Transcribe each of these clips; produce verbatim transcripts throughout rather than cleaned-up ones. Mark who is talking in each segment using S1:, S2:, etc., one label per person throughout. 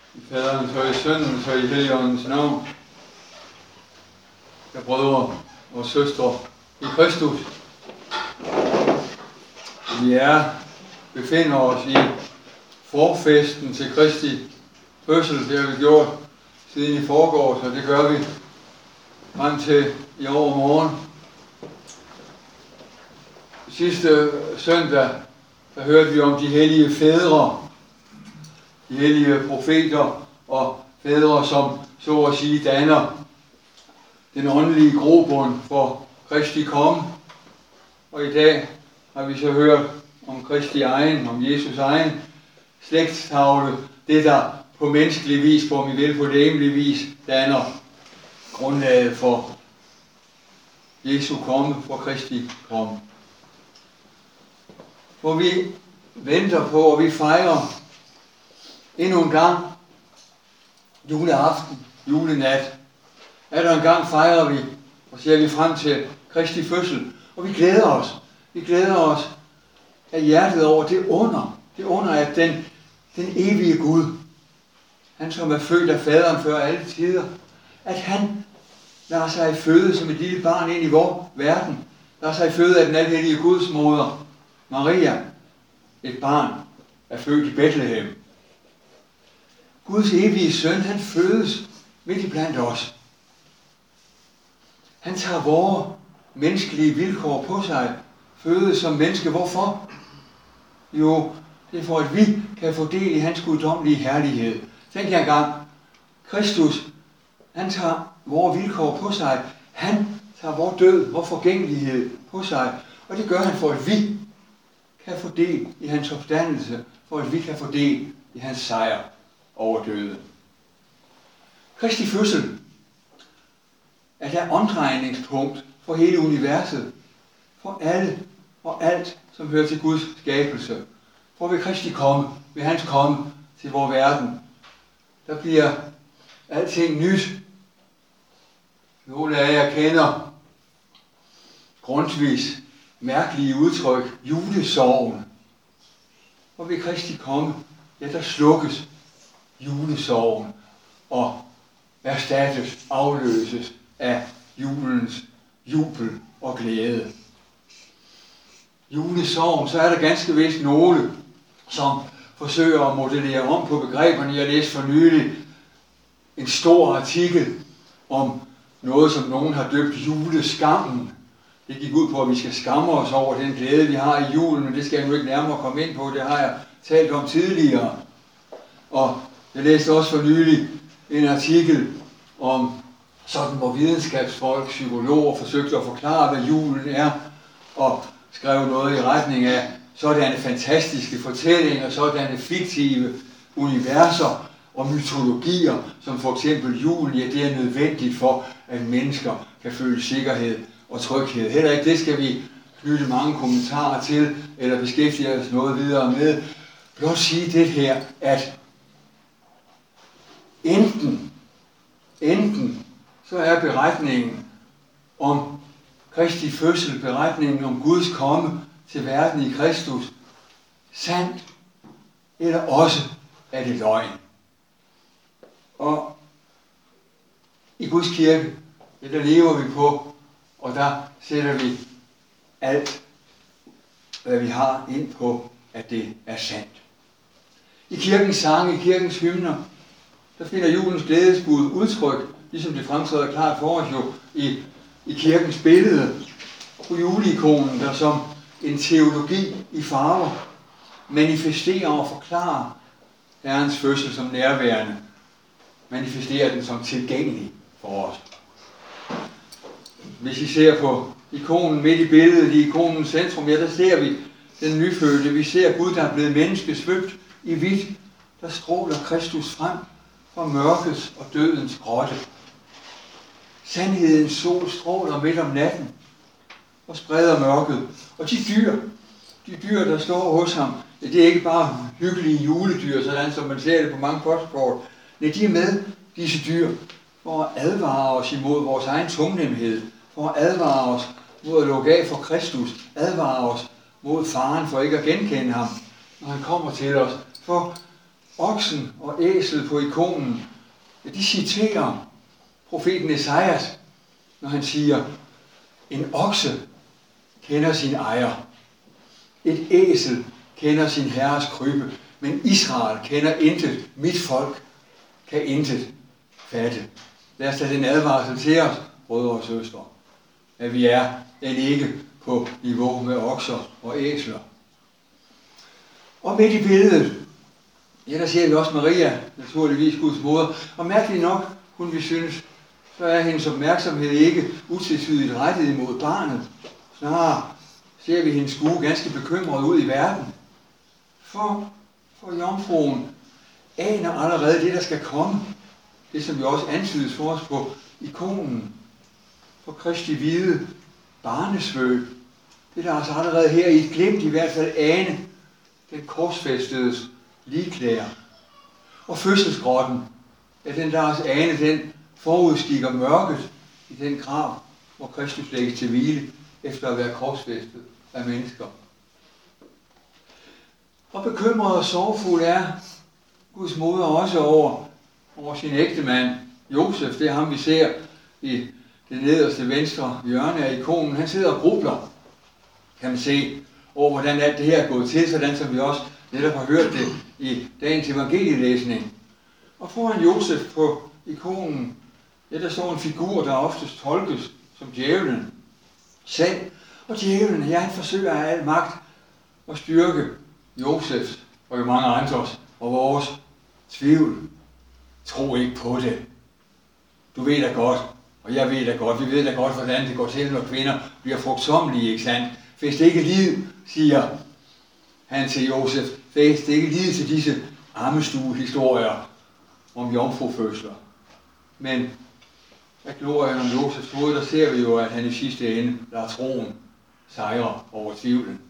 S1: I Faderens og i Søndens og i Helligåndens navn. Ja, brødre og søstre i Kristus. Vi er, befinder os i forfesten til Kristi fødsel. Det har vi gjort siden i forgårs, og det gør vi frem til i overmorgen. Sidste søndag, der hørte vi om de hellige fædre, de hellige profeter og fædre, som så at sige danner den åndelige grobund for Kristi komme. Og i dag har vi så hørt om Kristi egen, om Jesus egen slægtstavle, det der på menneskelig vis, på om I vil på lægemlig vis, danner grundlaget for Jesu komme, for Kristi komme. Hvor vi venter på, og vi fejrer endnu en gang juleaften, julenat. Er der en gang fejrer vi, og ser vi frem til Kristi fødsel, og vi glæder os. Vi glæder os af hjertet over det under, det under, at den, den evige Gud, han som er født af faderen før alle tider, at han lader sig føde som et lille barn ind i vores verden, lader sig føde af den alhellige Guds moder, Maria. Et barn er født i Bethlehem. Guds evige søn, han fødes midt i blandt os. Han tager vores menneskelige vilkår på sig, fødes som menneske. Hvorfor? Jo, det er for, at vi kan få del i hans guddommelige herlighed. Tænk jer engang, Kristus, han tager vores vilkår på sig. Han tager vores død, vores forgængelighed på sig. Og det gør han for, at vi kan få del i hans opstandelse, for at vi kan få del i hans sejr over døden. Kristi fødsel er der omdrejningspunkt for hele universet, for alle og alt, som hører til Guds skabelse. For ved Kristi komme, ved hans komme til vores verden, der bliver alting nyt. Nogle af jer kender Grundtvigs mærkelige udtryk, julesorgen. Og ved Kristi komme, ja, der slukkes julesorgen og erstattes, afløses af julens jubel og glæde. Julesorgen, så er der ganske vist nogle, som forsøger at modellere om på begreberne. Jeg læste for nylig en stor artikel om noget, som nogen har døbt juleskammen. Det gik ud på, at vi skal skamme os over den glæde, vi har i julen, men det skal jeg nu ikke nærmere komme ind på. Det har jeg talt om tidligere. Og jeg læste også for nylig en artikel om sådan, hvor videnskabsfolk, psykologer forsøgte at forklare, hvad julen er, og skrev noget i retning af sådanne fantastiske fortællinger, sådanne fiktive universer og mytologier, som for eksempel julen, ja, det er nødvendigt for, at mennesker kan føle sikkerhed og tryghed. Heller ikke det skal vi knytte mange kommentarer til, eller beskæftige os noget videre med. Blot sige det her, at enten, enten så er beretningen om Kristi fødsel, beretningen om Guds komme til verden i Kristus, sandt, eller også er det løgn. Og i Guds kirke, det der lever vi på, og der sætter vi alt, hvad vi har ind på, at det er sandt. I kirkens sange, i kirkens hymner, der finder julens glædesbud udtryk, ligesom det fremtræder klart for os jo i, i kirkens billede på juleikonen, der som en teologi i farver manifesterer og forklarer Herrens fødsel som nærværende, manifesterer den som tilgængelig for os. Hvis I ser på ikonen midt i billedet, i ikonens centrum, ja, der ser vi den nyfødte. Vi ser Gud, der er blevet menneske, svøbt i hvidt, der stråler Kristus frem fra mørkets og dødens grotte. Sandhedens sol stråler midt om natten og spreder mørket. Og de dyr, de dyr, der står hos ham, ja, det er ikke bare hyggelige juledyr, sådan som man ser det på mange postkort. Nej, de er med, disse dyr, for at advare os imod vores egen tungnemhed, for at advare os mod at lukke af for Kristus, advare os mod faren for ikke at genkende ham, når han kommer til os, for oksen og æslet på ikonen, ja, de citerer profeten Esajas, når han siger, en okse kender sin ejer, et æsel kender sin herres krybe, men Israel kender intet, mit folk kan intet fatte. Lad os tage den advarsel til os, brødre og søstre, at vi er end ikke på niveau med okser og æsler. Og midt i billedet, ja, der ser vi også Maria, naturligvis Guds moder, og mærkeligt nok, kunne vi synes, så er hendes opmærksomhed ikke utvetydigt rettet imod barnet. Snarere ser vi hendes skue ganske bekymret ud i verden. For, for jomfruen aner allerede det, der skal komme. Det, som vi også antydes for os på ikonen. For Kristi hvide barnesvøb. Det, der altså allerede her i et glimt i hvert fald ane, den korsfæstedes ligklæder. Og fødselsgrotten, ja, den der også ane, den forudskikker mørket i den grav, hvor Kristus lægges til hvile, efter at være korsfæstet af mennesker. Og bekymret og sorgfuld er Guds moder også over, over sin ægtemand, Josef. Det er ham, vi ser i det nederste venstre hjørne af ikonen. Han sidder og grubler, kan man se, over hvordan alt det her er gået til, sådan som vi også netop har hørt det i dagens evangelielæsning. Og foran Josef på ikonen, ja, der står en figur, der oftest tolkes som djævlen selv. Og djævlen, ja, han forsøger af al magt at styrke Josefs og jo mange andres og vores tvivl. Tro ikke på det. Du ved da godt, og jeg ved da godt, vi ved da godt, hvordan det går til, når kvinder bliver frugtsommelige, ikke sandt? Fæst ikke liv, siger han til Josef. Fæst ikke liv til disse armestuehistorier om jomfrufødsler. Men af glorien om Josefs hoved, der ser vi jo, at han i sidste ende lader troen sejre over tvivlen.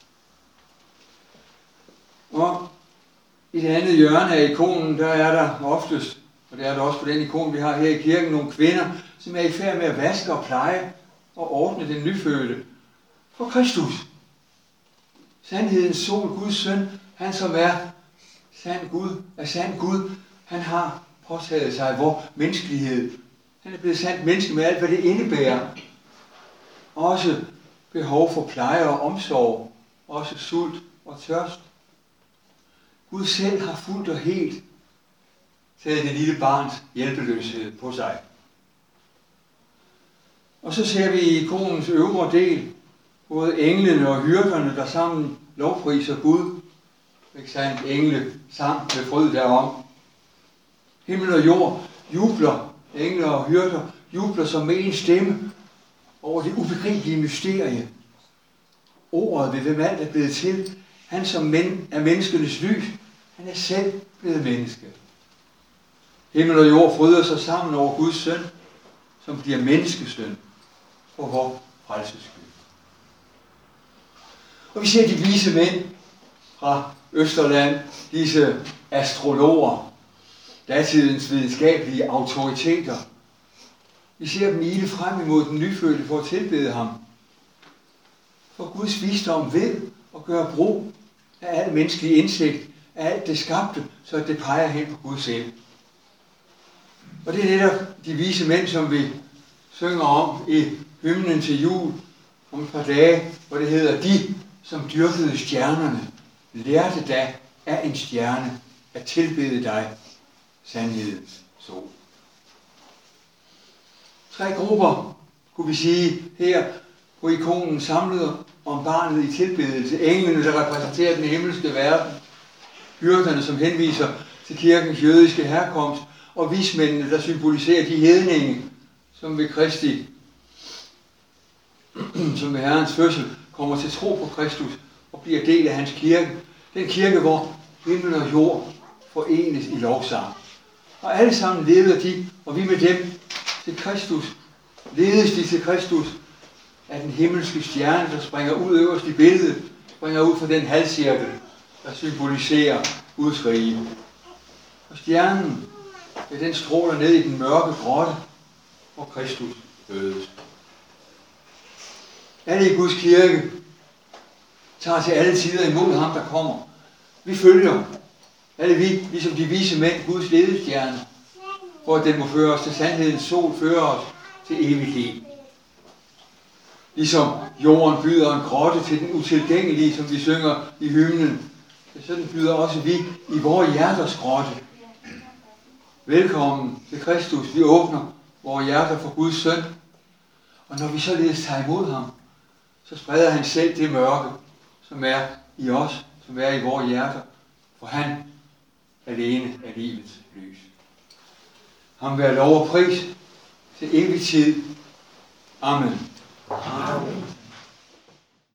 S1: Og i det andet hjørne af ikonen, der er der oftest, og det er der også på den ikon, vi har her i kirken, nogle kvinder, som er i færd med at vaske og pleje og ordne den nyfødte for Kristus. Sandhedens sol, Guds søn, han som er sand Gud, er sand Gud, han har påtaget sig vor menneskelighed. Han er blevet sandt menneske med alt, hvad det indebærer. Også behov for pleje og omsorg, også sult og tørst. Gud selv har fuldt og helt taget det lille barns hjælpeløshed på sig. Og så ser vi i ikonens øvre del både englene og hyrderne, der sammen lovpriser Gud. Ikke sandt? Engle sang med fryd derom. Himmel og jord jubler, engle og hyrder jubler som med en stemme over det ubegribelige mysterie. Ordet ved hvem alt er blevet til, han som men, er menneskenes lys, han er selv blevet menneske. Himmel og jord fryder sig sammen over Guds søn, som bliver menneskesøn for vor frelses skyld. Og vi ser de vise mænd fra Østerland, disse astrologer, datidens videnskabelige autoriteter. Vi ser dem ile frem imod den nyfødte for at tilbede ham. For Guds visdom ved at gøre brug af al menneskelig indsigt, af alt det skabte, så det peger hen på Gud selv. Og det er netop de vise mænd, som vi synger om i hymnen til jul om et par dage, hvor det hedder, de, som dyrkede stjernerne, lærte da af en stjerne at tilbede dig, sandhedens sol. Tre grupper, kunne vi sige, her på ikonen samlet om barnet i tilbedelse. Englene, der repræsenterer den himmelske verden. Hyrderne, som henviser til kirkens jødiske herkomst. Og vismændene, der symboliserer de hedninge, som ved Kristi, som ved Herrens fødsel, kommer til tro på Kristus og bliver del af hans kirke. Den kirke, hvor himmel og jord forenes i lovsang. Og alle sammen leder de, og vi med dem, til Kristus. Ledes de til Kristus af den himmelske stjerne, der springer ud øverst i billedet, springer ud fra den halvcirkel, der symboliserer Guds rige. Og stjernen, ja, den stråler ned i den mørke grotte, hvor Kristus fødes. Alle i Guds kirke tager til alle tider imod ham, der kommer. Vi følger Alle vi, ligesom de vise mænd, Guds ledestjerne, for at den må føre os til sandhedens sol, føre os til evigt liv. Ligesom jorden byder en grotte til den utilgængelige, som vi synger i hymnen, sådan byder også vi i vores hjerters grotte. Velkommen til Kristus. Vi åbner vores hjerter for Guds søn. Og når vi således tager imod ham, så spreder han selv det mørke, som er i os, som er i vores hjerter. For han alene er livets lys. Ham være lov og pris til evig tid. Amen.